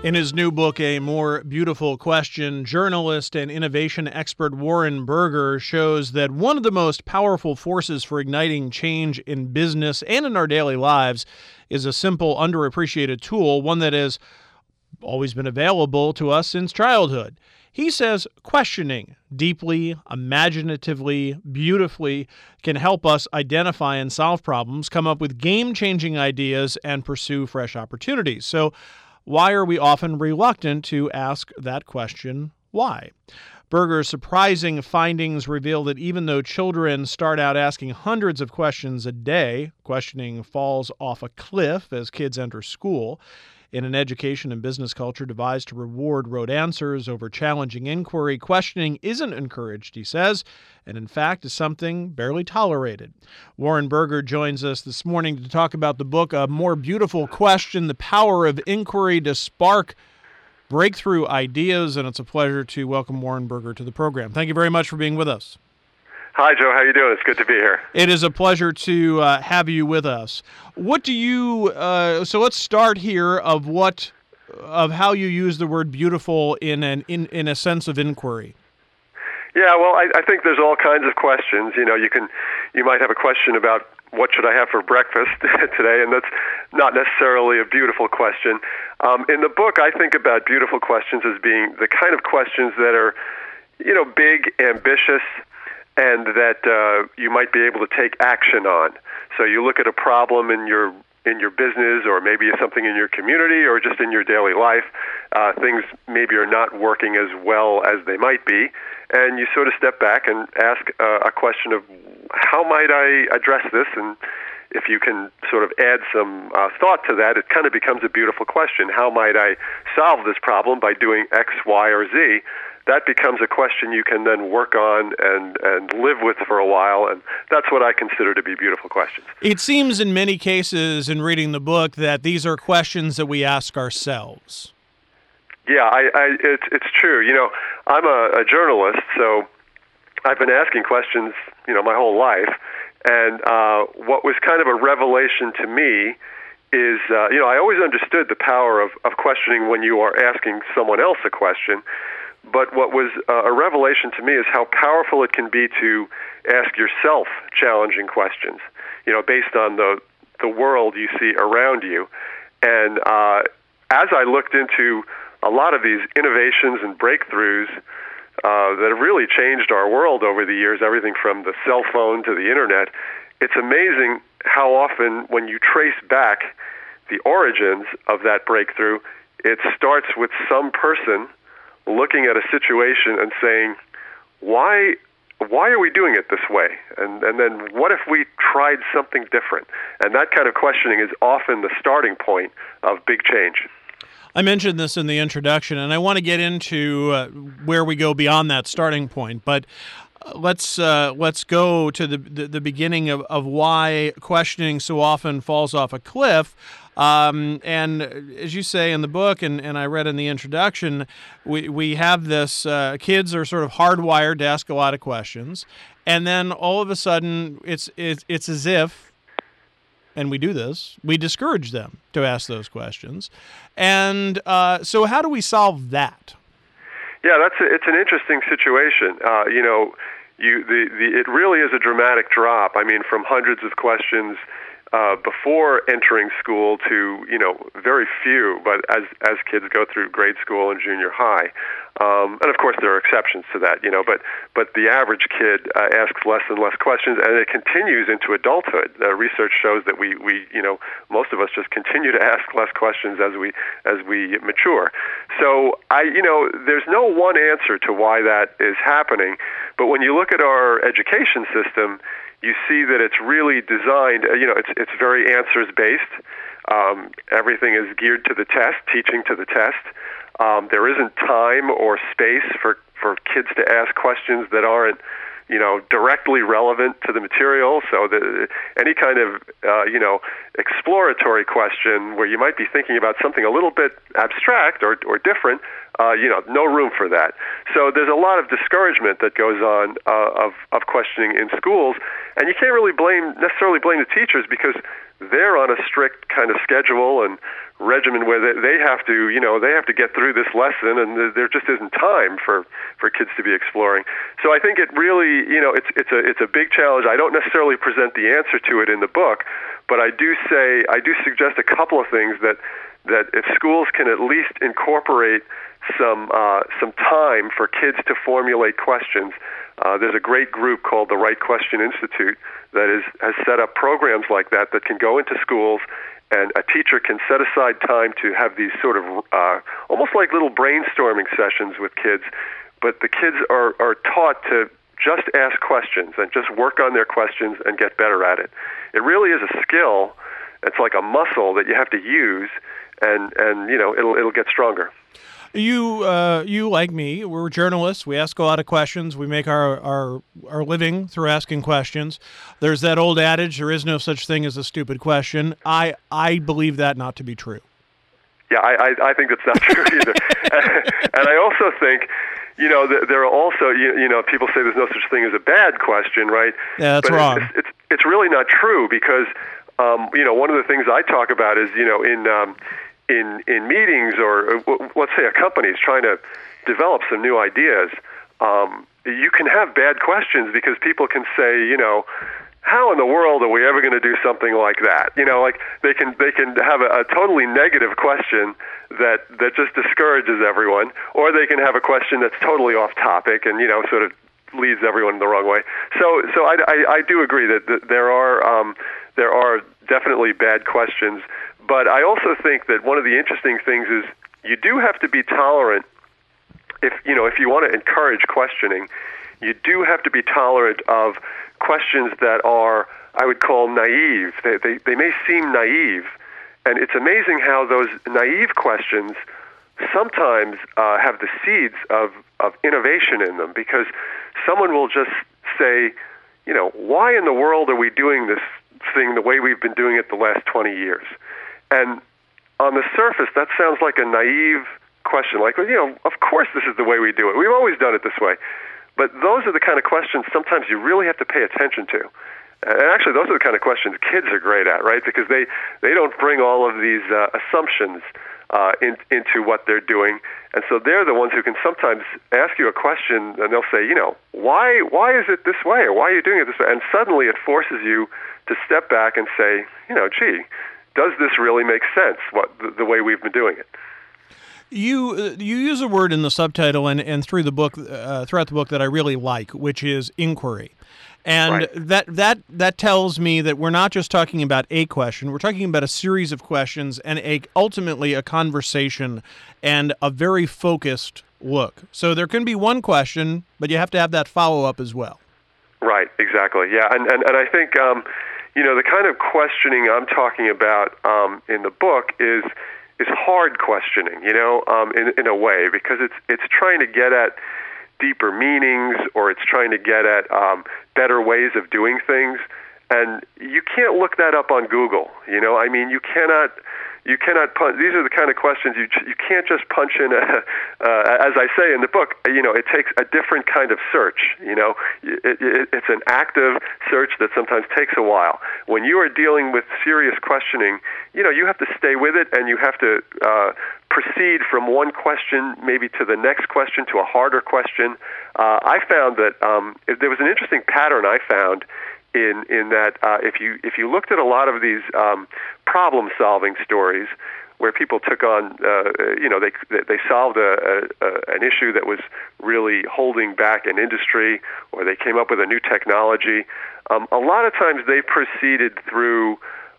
In his new book, A More Beautiful Question, journalist and innovation expert Warren Berger shows that one of the most powerful forces for igniting change in business and in our daily lives is a simple, underappreciated tool, one that has always been available to us since childhood. He says questioning deeply, imaginatively, beautifully can help us identify and solve problems, come up with game-changing ideas, and pursue fresh opportunities. So, why are we often reluctant to ask that question, why? Berger's surprising findings reveal that even though children start out asking hundreds of questions a day, questioning falls off a cliff as kids enter school. In an education and business culture devised to reward rote answers over challenging inquiry, questioning isn't encouraged, he says, and in fact is something barely tolerated. Warren Berger joins us this morning to talk about the book, A More Beautiful Question, The Power of Inquiry to Spark Breakthrough Ideas, and it's a pleasure to welcome Warren Berger to the program. Thank you very much for being with us. Hi, Joe. How you doing? It's good to be here. It is a pleasure to have you with us. What do you? So let's start here of how you use the word beautiful in a sense of inquiry. Yeah, well, I think there's all kinds of questions. You might have a question about what should I have for breakfast today, and that's not necessarily a beautiful question. In the book, I think about beautiful questions as being the kind of questions that are, big, ambitious, and that you might be able to take action on. So you look at a problem in your business, or maybe something in your community, or just in your daily life. Things maybe are not working as well as they might be, and you sort of step back and ask a question of how might I address this, and if you can sort of add some thought to that, it kind of becomes a beautiful question. How might I solve this problem by doing X, Y, or Z? That becomes a question you can then work on and live with for a while, and that's what I consider to be beautiful questions. It seems in many cases in reading the book that these are questions that we ask ourselves. Yeah, it's true. I'm a journalist, so I've been asking questions, my whole life, and what was kind of a revelation to me is, I always understood the power of questioning when you are asking someone else a question. But what was a revelation to me is how powerful it can be to ask yourself challenging questions, based on the world you see around you. And as I looked into a lot of these innovations and breakthroughs that have really changed our world over the years, everything from the cell phone to the internet, it's amazing how often when you trace back the origins of that breakthrough, it starts with some person looking at a situation and saying, why are we doing it this way? And then what if we tried something different? And that kind of questioning is often the starting point of big change. I mentioned this in the introduction, and I want to get into where we go beyond that starting point. But let's go to the beginning of why questioning so often falls off a cliff. And as you say in the book, and I read in the introduction, we have this, kids are sort of hardwired to ask a lot of questions, and then all of a sudden it's as if, and we do this, we discourage them to ask those questions. And so how do we solve that? Yeah, it's an interesting situation. It really is a dramatic drop. I mean, from hundreds of questions before entering school to very few, but as kids go through grade school and junior high, and of course there are exceptions to that, but the average kid asks less and less questions, and it continues into adulthood. Research shows that we most of us just continue to ask less questions as we mature. So there's no one answer to why that is happening, but when you look at our education system, you see that it's really designed, it's very answers-based. Everything is geared to the test, teaching to the test. There isn't time or space for kids to ask questions that aren't, directly relevant to the material. So any kind of, exploratory question where you might be thinking about something a little bit abstract or different, no room for that. So there's a lot of discouragement that goes on of questioning in schools, and you can't really necessarily blame the teachers because they're on a strict kind of schedule and regimen where they have to, they have to get through this lesson, and there just isn't time for kids to be exploring. So I think it really, it's a big challenge. I don't necessarily present the answer to it in the book, but I do suggest a couple of things that if schools can at least incorporate some time for kids to formulate questions. There's a great group called the Right Question Institute that has set up programs like that can go into schools, and a teacher can set aside time to have these sort of almost like little brainstorming sessions with kids. But the kids are taught to just ask questions and just work on their questions and get better at it. It really is a skill. It's like a muscle that you have to use, and it'll get stronger. You like me, we're journalists. We ask a lot of questions. We make our living through asking questions. There's that old adage, there is no such thing as a stupid question. I believe that not to be true. Yeah, I think that's not true either. And I also think, there are also, people say there's no such thing as a bad question, right? Yeah, that's wrong. It's really not true because, one of the things I talk about is, in meetings, or let's say a company is trying to develop some new ideas, you can have bad questions because people can say, how in the world are we ever going to do something like that? Like they can have a totally negative question that just discourages everyone, or they can have a question that's totally off topic and sort of leads everyone the wrong way. So I do agree that there are definitely bad questions. But I also think that one of the interesting things is you do have to be tolerant. If you want to encourage questioning, you do have to be tolerant of questions that are, I would call, naive. They may seem naive, and it's amazing how those naive questions sometimes have the seeds of innovation in them, because someone will just say, why in the world are we doing this thing the way we've been doing it the last 20 years? And on the surface, that sounds like a naive question, like, of course this is the way we do it. We've always done it this way. But those are the kind of questions sometimes you really have to pay attention to. And actually, those are the kind of questions kids are great at, right? Because they don't bring all of these assumptions into what they're doing. And so they're the ones who can sometimes ask you a question, and they'll say, why is it this way? Or why are you doing it this way? And suddenly it forces you to step back and say, gee, does this really make sense, the way we've been doing it? You use a word in the subtitle and through the book, throughout the book, that I really like, which is inquiry. And right. that tells me that we're not just talking about a question, we're talking about a series of questions and ultimately a conversation and a very focused look. So there can be one question, but you have to have that follow-up as well. Right, exactly. Yeah, and I think the kind of questioning I'm talking about in the book is hard questioning, in a way, because it's trying to get at deeper meanings, or it's trying to get at better ways of doing things, and you can't look that up on Google. You cannot. These are the kind of questions you can't just punch in. As I say in the book, it takes a different kind of search. It's an active search that sometimes takes a while. When you are dealing with serious questioning, you have to stay with it, and you have to proceed from one question maybe to the next question, to a harder question. I found that there was an interesting pattern I found in that if you looked at a lot of these problem-solving stories where people took on, they solved an issue that was really holding back an industry, or they came up with a new technology, a lot of times they proceeded through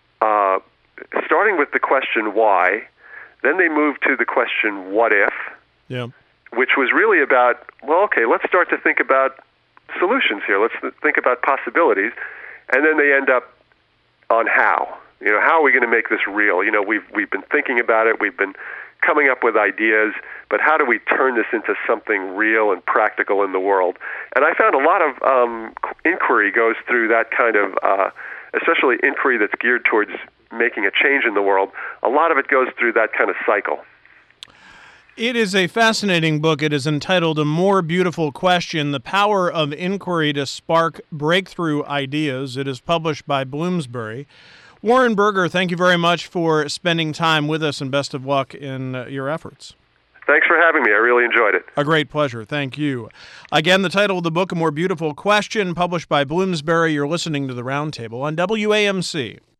starting with the question why, then they moved to the question what if, which was really about, let's start to think about solutions here. Let's think about possibilities. And then they end up on how. How are we going to make this real? We've been thinking about it. We've been coming up with ideas, but how do we turn this into something real and practical in the world? And I found a lot of inquiry goes through that kind of, especially inquiry that's geared towards making a change in the world. A lot of it goes through that kind of cycle. It is a fascinating book. It is entitled A More Beautiful Question, The Power of Inquiry to Spark Breakthrough Ideas. It is published by Bloomsbury. Warren Berger, thank you very much for spending time with us, and best of luck in your efforts. Thanks for having me. I really enjoyed it. A great pleasure. Thank you. Again, the title of the book, A More Beautiful Question, published by Bloomsbury. You're listening to The Roundtable on WAMC.